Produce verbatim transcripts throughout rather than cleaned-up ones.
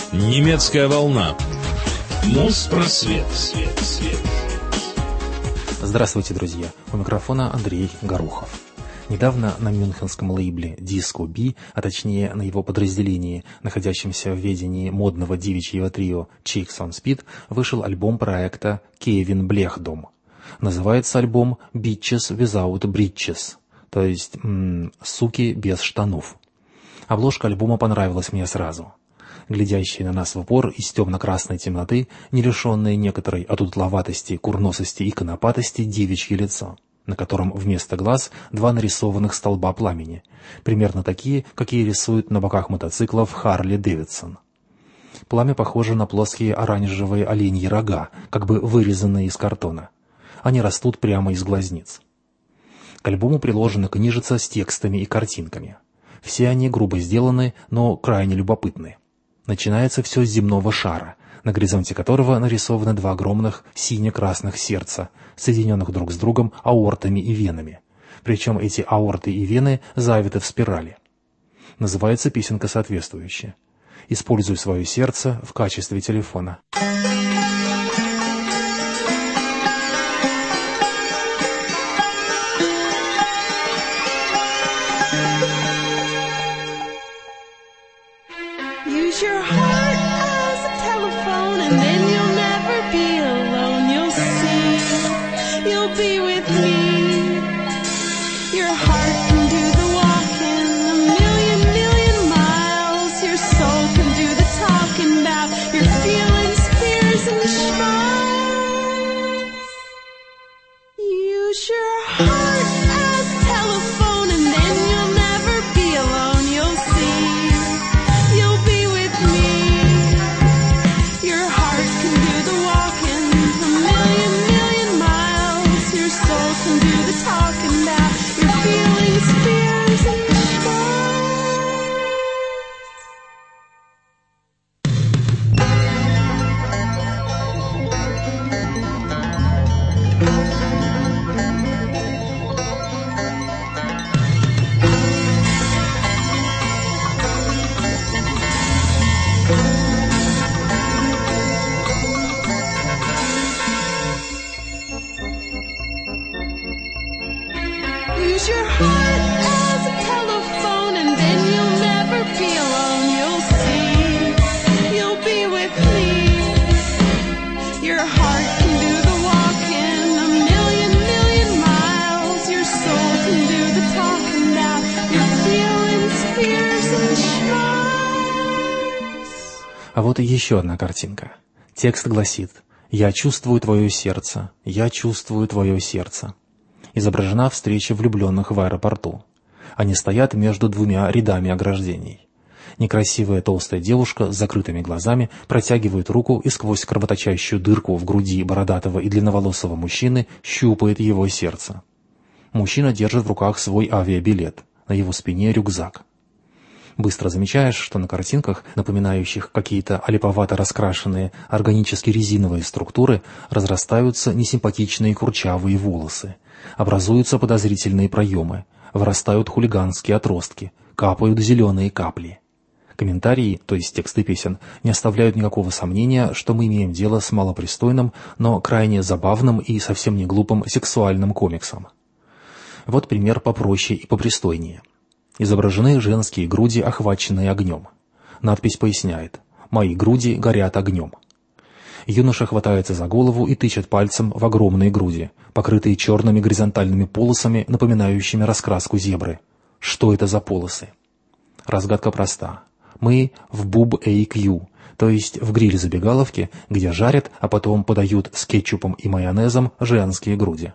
Немецкая волна. Моспросвет. Свет, свет. Здравствуйте, друзья. У микрофона Андрей Горохов. Недавно на мюнхенском лейбле Disco B, а точнее на его подразделении, находящемся в ведении модного девичьего трио Chicks on Speed, вышел альбом проекта Кевин Блекдом. Называется альбом Bitches Without Britches, то есть м- «Суки без штанов». Обложка альбома понравилась мне сразу. Глядящие на нас в упор из темно-красной темноты, не лишенные некоторой одутловатости, курносости и конопатости девичье лицо, на котором вместо глаз два нарисованных столба пламени, примерно такие, какие рисуют на боках мотоциклов Харли Дэвидсон. Пламя похоже на плоские оранжевые оленьи рога, как бы вырезанные из картона. Они растут прямо из глазниц. К альбому приложена книжица с текстами и картинками. Все они грубо сделаны, но крайне любопытны. Начинается все с земного шара, на горизонте которого нарисованы два огромных сине-красных сердца, соединенных друг с другом аортами и венами. Причем эти аорты и вены завиты в спирали. Называется песенка соответствующая. «Используй свое сердце в качестве телефона». Use your heart as a telephone, and then you'll never be alone. You'll see, you'll be with me. Your heart can do the walking a million, million miles. Your soul can do the talking about your feelings, fears, and schmucks. Use your heart as a telephone, and then you'll never be alone. You'll see. Use your heart as a telephone, and then you'll never be alone. You'll see, you'll be with me. Your heart can do the walking a million, million miles. Your soul can do the talking about your feelings, fears, and schmucks. А вот и еще одна картинка. Текст гласит: «Я чувствую твое сердце, я чувствую твое сердце». Изображена встреча влюбленных в аэропорту. Они стоят между двумя рядами ограждений. Некрасивая толстая девушка с закрытыми глазами протягивает руку и сквозь кровоточащую дырку в груди бородатого и длинноволосого мужчины щупает его сердце. Мужчина держит в руках свой авиабилет, на его спине рюкзак. Быстро замечаешь, что на картинках, напоминающих какие-то олиповато раскрашенные органически резиновые структуры, разрастаются несимпатичные курчавые волосы, образуются подозрительные проемы, вырастают хулиганские отростки, капают зеленые капли. Комментарии, то есть тексты песен, не оставляют никакого сомнения, что мы имеем дело с малопристойным, но крайне забавным и совсем не глупым сексуальным комиксом. Вот пример попроще и попристойнее. Изображены женские груди, охваченные огнем. Надпись поясняет: «Мои груди горят огнем». Юноша хватается за голову и тычет пальцем в огромные груди, покрытые черными горизонтальными полосами, напоминающими раскраску зебры. Что это за полосы? Разгадка проста. Мы в Bub-эй кью, то есть в гриле-забегаловке, где жарят, а потом подают с кетчупом и майонезом женские груди.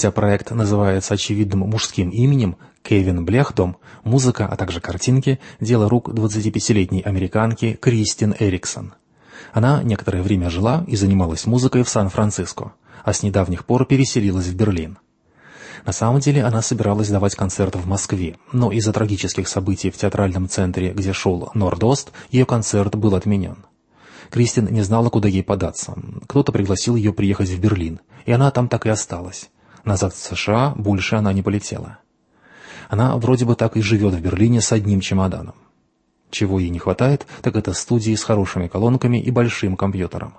Хотя проект называется очевидным мужским именем Кевин Блекдом, музыка, а также картинки – дело рук двадцатипятилетней американки Кристин Эриксон. Она некоторое время жила и занималась музыкой в Сан-Франциско, а с недавних пор переселилась в Берлин. На самом деле она собиралась давать концерт в Москве, но из-за трагических событий в театральном центре, где шел Норд-Ост, ее концерт был отменен. Кристин не знала, куда ей податься. Кто-то пригласил ее приехать в Берлин, и она там так и осталась. Назад в США больше она не полетела. Она вроде бы так и живет в Берлине с одним чемоданом. Чего ей не хватает, так это студии с хорошими колонками и большим компьютером.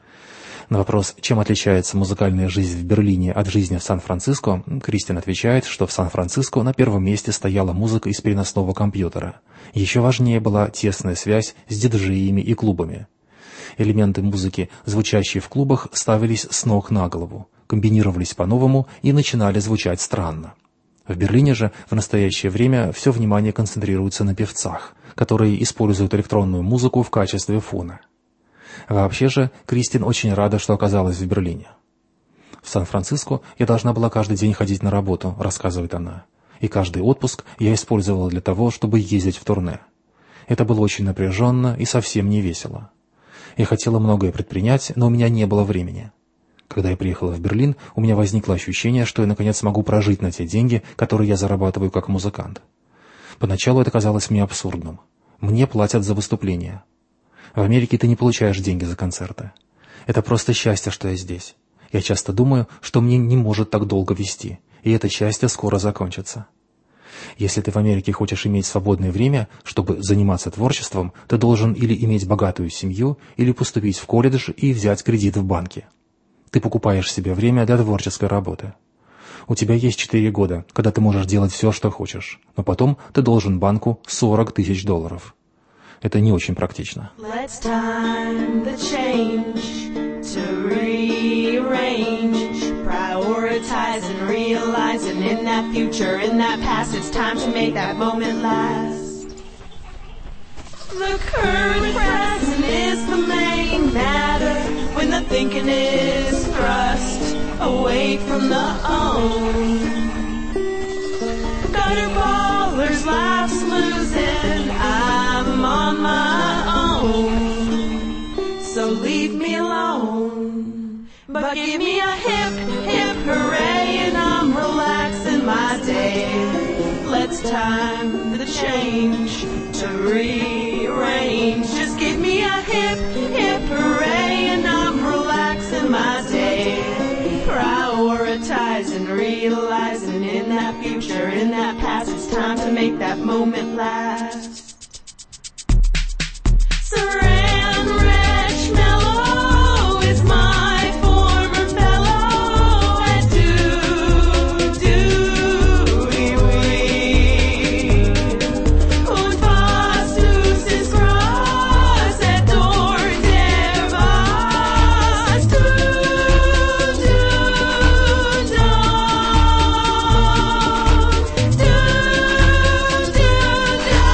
На вопрос, чем отличается музыкальная жизнь в Берлине от жизни в Сан-Франциско, Кристин отвечает, что в Сан-Франциско на первом месте стояла музыка из переносного компьютера. Еще важнее была тесная связь с диджеями и клубами. Элементы музыки, звучащие в клубах, ставились с ног на голову, комбинировались по-новому и начинали звучать странно. В Берлине же в настоящее время все внимание концентрируется на певцах, которые используют электронную музыку в качестве фона. Вообще же, Кристин очень рада, что оказалась в Берлине. «В Сан-Франциско я должна была каждый день ходить на работу», — рассказывает она. «И каждый отпуск я использовала для того, чтобы ездить в турне. Это было очень напряженно и совсем не весело. Я хотела многое предпринять, но у меня не было времени. Когда я приехала в Берлин, у меня возникло ощущение, что я наконец могу прожить на те деньги, которые я зарабатываю как музыкант. Поначалу это казалось мне абсурдным. Мне платят за выступления. В Америке ты не получаешь деньги за концерты. Это просто счастье, что я здесь. Я часто думаю, что мне не может так долго вести, и это счастье скоро закончится. Если ты в Америке хочешь иметь свободное время, чтобы заниматься творчеством, ты должен или иметь богатую семью, или поступить в колледж и взять кредит в банке. Ты покупаешь себе время для творческой работы. У тебя есть четыре года, когда ты можешь делать все, что хочешь, но потом ты должен банку сорок тысяч долларов. Это не очень практично. Let's time the change to rearrange, prioritize and realize, and in that future, in that past, it's time to make that moment last. The current present is the main matter when the thinking is thrust away from the own. Gutter ballers, life's losing, I'm on my own. So leave me alone, but give me a hip, hip hooray, and I'm relaxing my day. Let's time the change to rearrange. Just give me a hip, hip hooray, and I'm relaxing my day. Prioritizing, realizing in that future, in that past, it's time to make that moment last. Saran Wretch Mellow is my former fellow at do, do, wee, wee. Und was du ist groß at door der was du, do, do, do, do, do.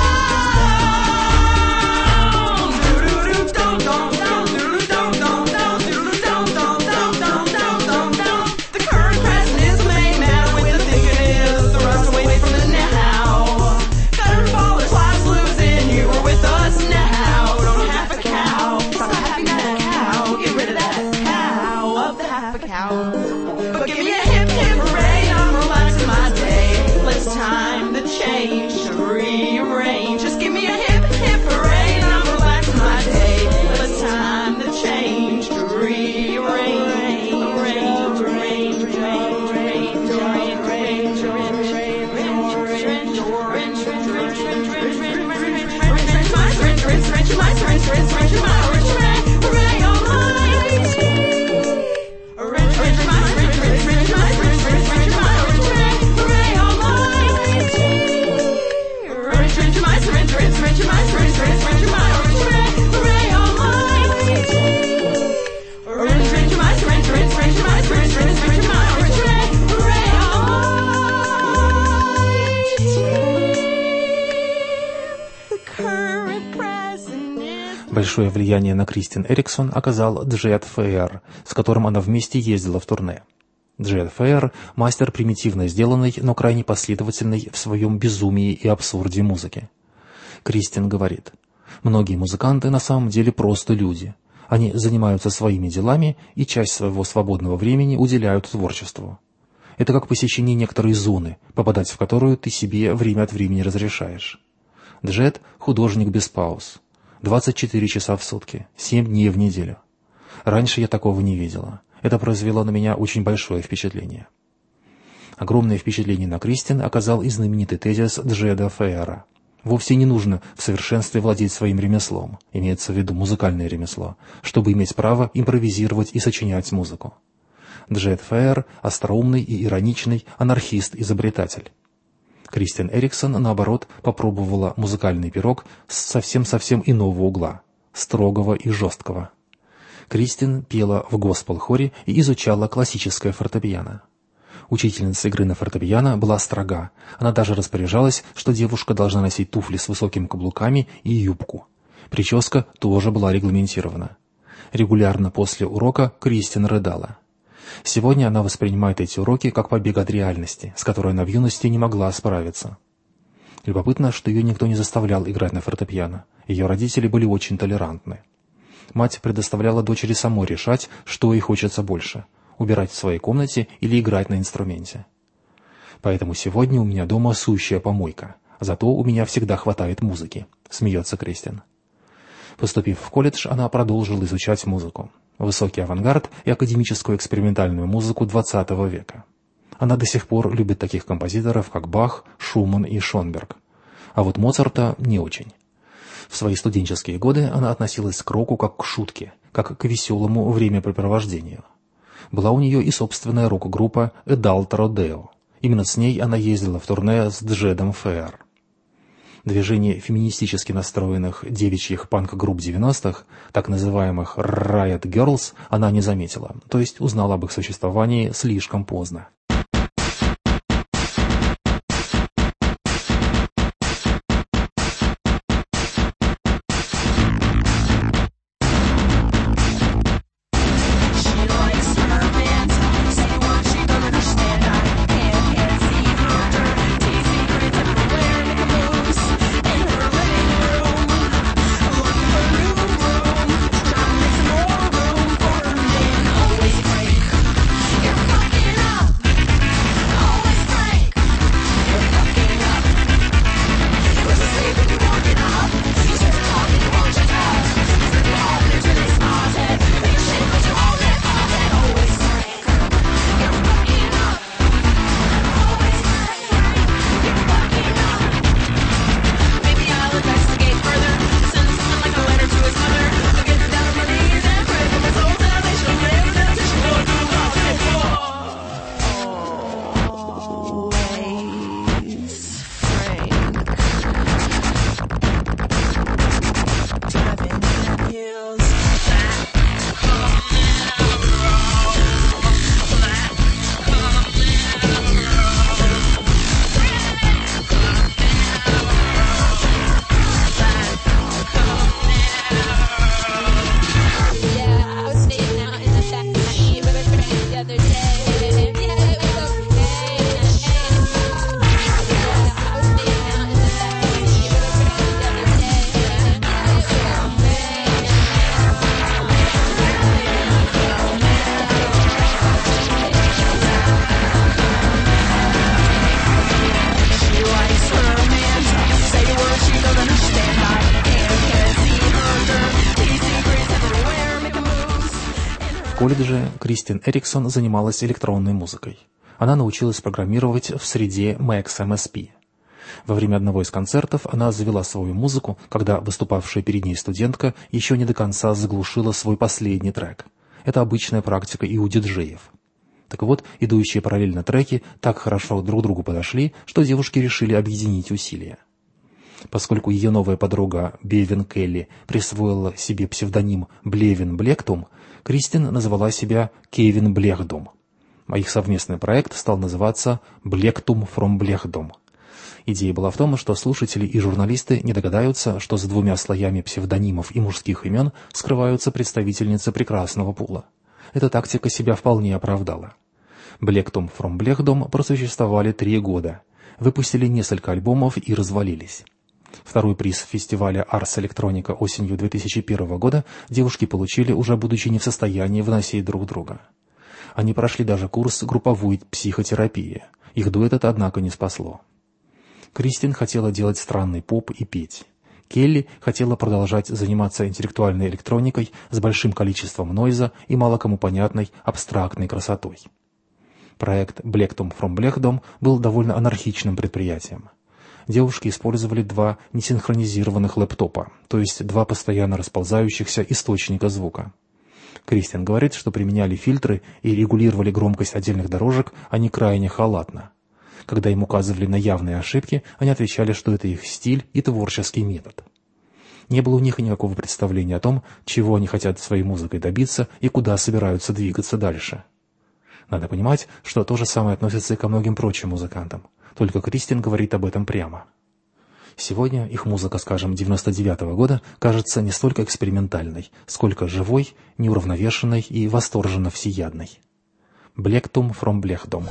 But give me a hip, hip hooray, I'm relaxing my day. Let's time the change to rearrange. Just give me a hip, hip hooray, and I'm relaxing my day. Let's time the change to rearrange. Arrange, arrange, arrange, arrange, arrange, arrange, arrange, arrange, arrange, Большое влияние на Кристин Эриксон оказал Джет Фейер, с которым она вместе ездила в турне. Джет Фейер – мастер примитивно сделанной, но крайне последовательной в своем безумии и абсурде музыки. Кристин говорит: «Многие музыканты на самом деле просто люди. Они занимаются своими делами и часть своего свободного времени уделяют творчеству. Это как посещение некоторой зоны, попадать в которую ты себе время от времени разрешаешь. Джет – художник без пауз. двадцать четыре часа в сутки, семь дней в неделю. Раньше я такого не видела. Это произвело на меня очень большое впечатление». Огромное впечатление на Кристин оказал и знаменитый тезис Джеда Фейера. Вовсе не нужно в совершенстве владеть своим ремеслом, имеется в виду музыкальное ремесло, чтобы иметь право импровизировать и сочинять музыку. Джет Фейер – остроумный и ироничный анархист-изобретатель. Кристин Эриксон, наоборот, попробовала музыкальный пирог с совсем-совсем иного угла, строгого и жесткого. Кристин пела в госпел-хоре и изучала классическое фортепиано. Учительница игры на фортепиано была строга. Она даже распоряжалась, что девушка должна носить туфли с высокими каблуками и юбку. Прическа тоже была регламентирована. Регулярно после урока Кристин рыдала. Сегодня она воспринимает эти уроки как побег от реальности, с которой она в юности не могла справиться. Любопытно, что ее никто не заставлял играть на фортепиано. Ее родители были очень толерантны. Мать предоставляла дочери самой решать, что ей хочется больше – убирать в своей комнате или играть на инструменте. Поэтому сегодня у меня дома сущая помойка, зато у меня всегда хватает музыки, смеется Кристин. Поступив в колледж, она продолжила изучать музыку, высокий авангард и академическую экспериментальную музыку двадцатого века. Она до сих пор любит таких композиторов, как Бах, Шуман и Шонберг. А вот Моцарта не очень. В свои студенческие годы она относилась к року как к шутке, как к веселому времяпрепровождению. Была у нее и собственная рок-группа Adult Rodeo. Именно с ней она ездила в турне с Джедом Фейер. Движение феминистически настроенных девичьих панк-групп девяностых, так называемых Riot Girls, она не заметила, то есть узнала об их существовании слишком поздно. В колледже Кристин Эриксон занималась электронной музыкой. Она научилась программировать в среде Max эм эс пи. Во время одного из концертов она завела свою музыку, когда выступавшая перед ней студентка еще не до конца заглушила свой последний трек. Это обычная практика и у диджеев. Так вот, идущие параллельно треки так хорошо друг к другу подошли, что девушки решили объединить усилия. Поскольку ее новая подруга Бевин Келли присвоила себе псевдоним Блевин Блектум, Кристин назвала себя Кевин Блекдум. А их совместный проект стал называться Блектум from Блекдум. Идея была в том, что слушатели и журналисты не догадаются, что за двумя слоями псевдонимов и мужских имен скрываются представительницы прекрасного пола. Эта тактика себя вполне оправдала. Blacktomb from Blechdom просуществовали три года, выпустили несколько альбомов и развалились. Второй приз фестиваля Ars Electronica осенью две тысячи первого года девушки получили, уже будучи не в состоянии выносить друг друга. Они прошли даже курс групповой психотерапии. Их дуэт это, однако, не спасло. Кристин хотела делать странный поп и петь. Келли хотела продолжать заниматься интеллектуальной электроникой с большим количеством нойза и мало кому понятной абстрактной красотой. Проект Blacktomb from Blechdom был довольно анархичным предприятием. Девушки использовали два несинхронизированных лэптопа, то есть два постоянно расползающихся источника звука. Кристин говорит, что применяли фильтры и регулировали громкость отдельных дорожек они крайне халатно. Когда им указывали на явные ошибки, они отвечали, что это их стиль и творческий метод. Не было у них никакого представления о том, чего они хотят своей музыкой добиться и куда собираются двигаться дальше. Надо понимать, что то же самое относится и ко многим прочим музыкантам. Только Кристин говорит об этом прямо. Сегодня их музыка, скажем, девяносто девятого года кажется не столько экспериментальной, сколько живой, неуравновешенной и восторженно всеядной. Blacktomb from Blechdom.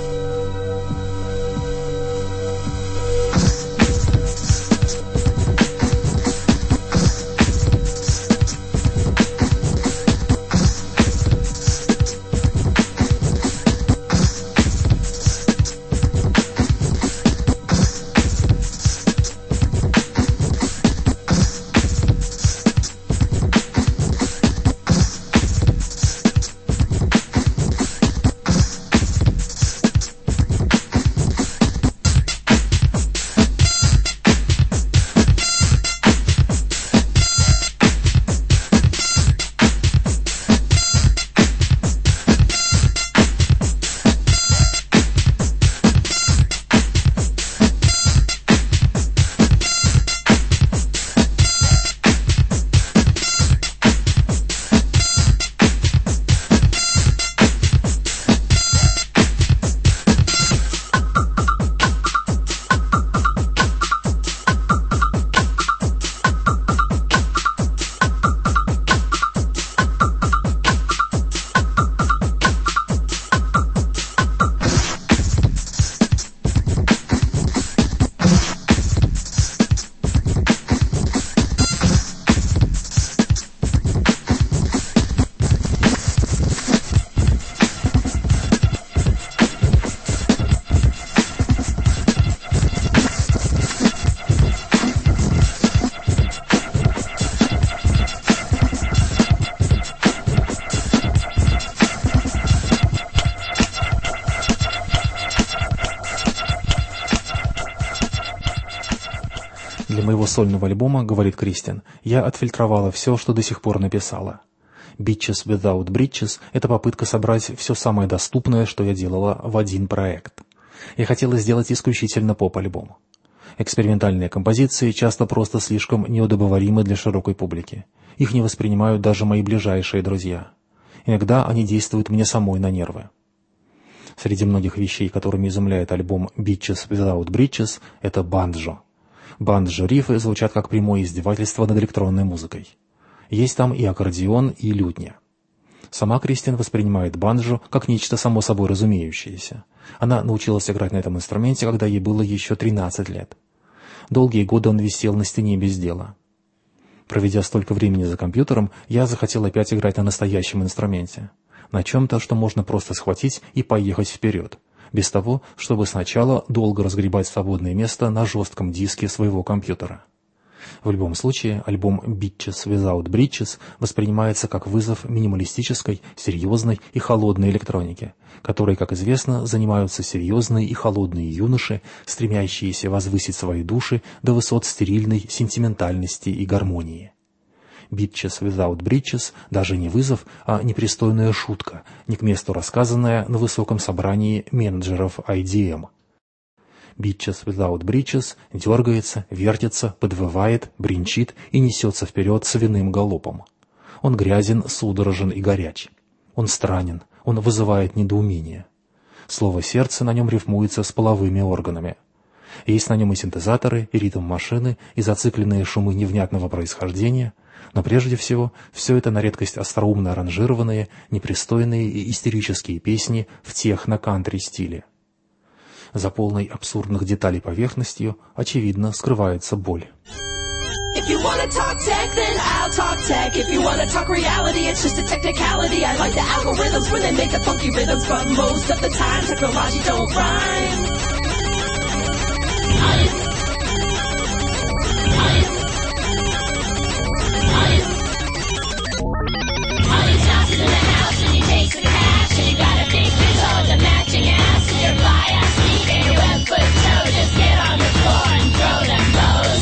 Для моего сольного альбома, говорит Кристин, я отфильтровала все, что до сих пор написала. Bitches Without Britches — это попытка собрать все самое доступное, что я делала, в один проект. Я хотела сделать исключительно поп-альбом. Экспериментальные композиции часто просто слишком неудобоваримы для широкой публики. Их не воспринимают даже мои ближайшие друзья. Иногда они действуют мне самой на нервы. Среди многих вещей, которыми изумляет альбом Bitches Without Britches, это банджо. Банджо-рифы звучат как прямое издевательство над электронной музыкой. Есть там и аккордеон, и лютня. Сама Кристин воспринимает банджо как нечто само собой разумеющееся. Она научилась играть на этом инструменте, когда ей было еще тринадцать лет. Долгие годы он висел на стене без дела. Проведя столько времени за компьютером, я захотел опять играть на настоящем инструменте. На чем-то, что можно просто схватить и поехать вперед, без того, чтобы сначала долго разгребать свободное место на жестком диске своего компьютера. В любом случае, альбом Bitches Without Britches воспринимается как вызов минималистической, серьезной и холодной электронике, которой, как известно, занимаются серьезные и холодные юноши, стремящиеся возвысить свои души до высот стерильной сентиментальности и гармонии. Bitches Without Britches даже не вызов, а непристойная шутка, не к месту рассказанная на высоком собрании менеджеров ай ди эм. Bitches Without Britches дергается, вертится, подвывает, бренчит и несется вперед свиным галопом. Он грязен, судорожен и горяч. Он странен, он вызывает недоумение. Слово «сердце» на нем рифмуется с половыми органами. Есть на нем и синтезаторы, и ритм машины, и зацикленные шумы невнятного происхождения, Но прежде всего, все это на редкость остроумно аранжированные, непристойные и истерические песни в техно-кантри стиле. За полной абсурдных деталей поверхностью, очевидно, скрывается боль. If you wanna talk tech, then I'll talk tech. If you wanna talk reality, it's just a technicality. I like the algorithms when they make the funky rhythms, but most of the time technology don't rhyme. In the house and he takes the cash and you got a big pillow, the matching ass and your fly ass feet and your web foot toe. Just get on the floor and throw them bows.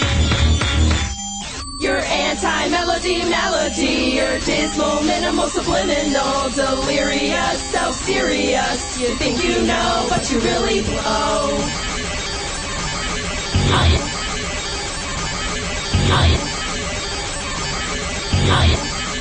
Your anti-melody melody, your dismal, minimal, subliminal, delirious, self-serious. You think you know, but you really blow. Nice. Nice. Nice.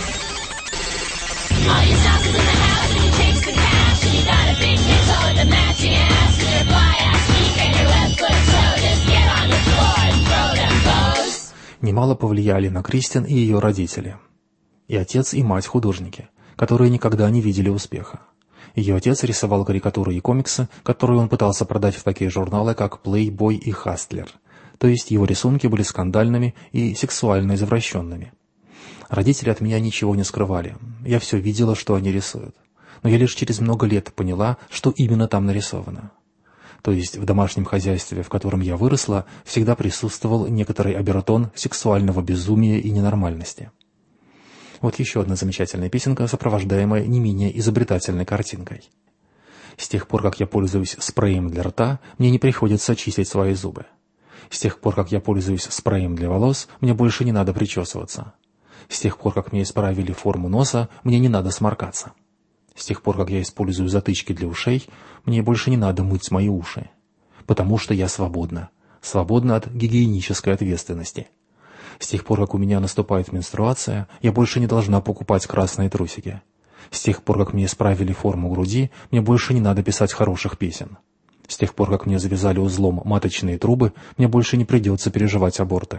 All your stuff is in the house and he takes the cash and you got a big pistol with a matching ass and your fly ass feet and your left foot toe. Just get on the floor and throw them bows. Немало повлияли на Кристин и ее родители. И отец, и мать художники, которые никогда не видели успеха. Ее отец рисовал карикатуры и комиксы, которые он пытался продать в такие журналы, как Playboy и Hustler. То есть его рисунки были скандальными и сексуально извращенными. Родители от меня ничего не скрывали. Я все видела, что они рисуют. Но я лишь через много лет поняла, что именно там нарисовано. То есть в домашнем хозяйстве, в котором я выросла, всегда присутствовал некоторый обертон сексуального безумия и ненормальности. Вот еще одна замечательная песенка, сопровождаемая не менее изобретательной картинкой. С тех пор, как я пользуюсь спреем для рта, мне не приходится чистить свои зубы. С тех пор, как я пользуюсь спреем для волос, мне больше не надо причесываться. С тех пор, как мне исправили форму носа, мне не надо сморкаться. С тех пор, как я использую затычки для ушей, мне больше не надо мыть мои уши. Потому что я свободна. Свободна от гигиенической ответственности. С тех пор, как у меня наступает менструация, я больше не должна покупать красные трусики. С тех пор, как мне исправили форму груди, мне больше не надо писать хороших песен. С тех пор, как мне завязали узлом маточные трубы, мне больше не придется переживать аборты.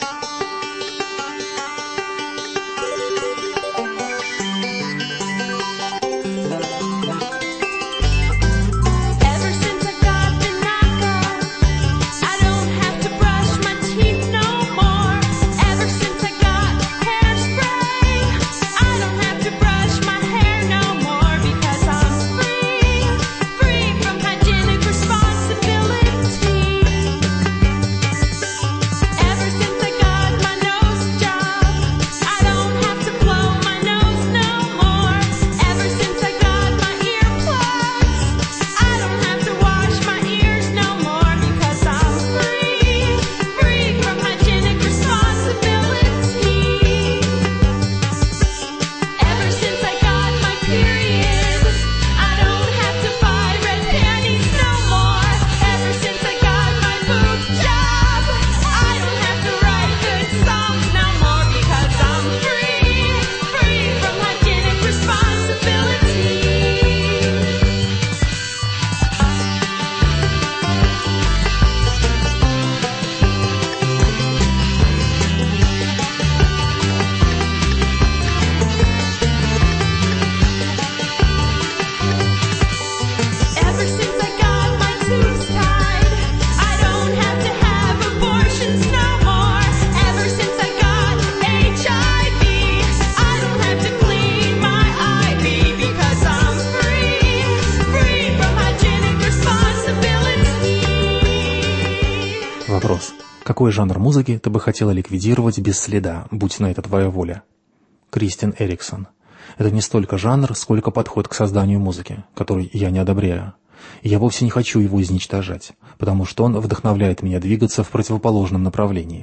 Вопрос. Какой жанр музыки ты бы хотела ликвидировать без следа, будь на это твоя воля? Кристин Эриксон. Это не столько жанр, сколько подход к созданию музыки, который я не одобряю. И я вовсе не хочу его изничтожать, потому что он вдохновляет меня двигаться в противоположном направлении.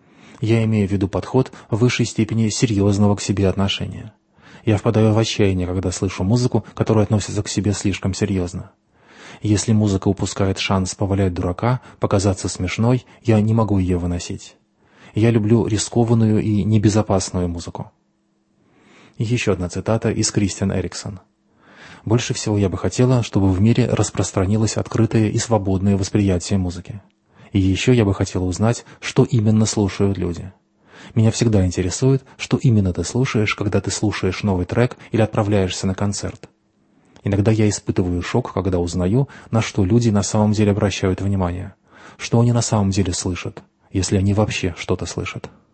Я имею в виду подход в высшей степени серьезного к себе отношения. Я впадаю в отчаяние, когда слышу музыку, которая относится к себе слишком серьезно. Если музыка упускает шанс повалять дурака, показаться смешной, я не могу ее выносить. Я люблю рискованную и небезопасную музыку. И еще одна цитата из Кристин Эриксон. «Больше всего я бы хотела, чтобы в мире распространилось открытое и свободное восприятие музыки. И еще я бы хотела узнать, что именно слушают люди. Меня всегда интересует, что именно ты слушаешь, когда ты слушаешь новый трек или отправляешься на концерт. Иногда я испытываю шок, когда узнаю, на что люди на самом деле обращают внимание, что они на самом деле слышат, если они вообще что-то слышат.